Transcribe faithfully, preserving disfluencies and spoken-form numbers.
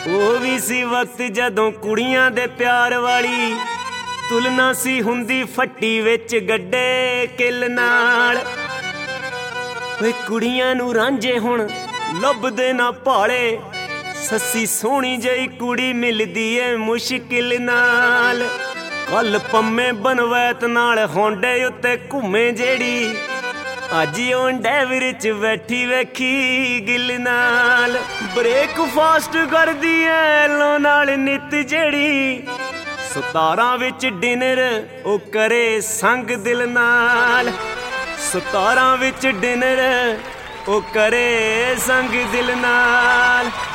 ਉਹ ਵੀ ਸੀ ਵਕਤ ਜਦੋਂ ਕੁੜੀਆਂ ਦੇ ਪਿਆਰ ਵਾਲੀ ਤੁਲਨਾ ਸੀ ਹੁੰਦੀ ਫੱਟੀ ਵਿੱਚ ਗੱਡੇ ਕਿੱਲ ਨਾਲ। ਓਏ ਕੁੜੀਆਂ ਨੂੰ ਰਾਂਝੇ ਹੁਣ ਲੱਭਦੇ ਨਾ ਭਾਲੇ, ਸੱਸੀ ਸੋਹਣੀ ਜਿਹੀ ਕੁੜੀ ਮਿਲਦੀ ਏ ਮੁਸ਼ਕਿਲ ਨਾਲ। ਕੱਲ ਪੰਮੇ ਬਨਵੈਤ ਨਾਲ ਹੋਂਡੇ ਉੱਤੇ ਘੁੰਮੇ ਜਿਹੜੀ, ਅੱਜ ਉਹ ਡੈਵਰ ਚ ਬੈਠੀ ਵੇਖੀ ਗਿੱਲ ਨਾਲ। ਬ੍ਰੇਕਫਾਸਟ ਕਰਦੀ ਐ ਲੋ ਨਾਲ ਨਿੱਤ ਜਿਹੜੀ, ਸਤਾਰਾਂ ਵਿੱਚ ਡਿਨਰ ਉਹ ਕਰੇ ਸੰਗ ਦਿਲ ਨਾਲ। ਸਤਾਰਾਂ ਵਿੱਚ ਡਿਨਰ ਉਹ ਕਰੇ ਸੰਗ ਦਿਲ ਨਾਲ।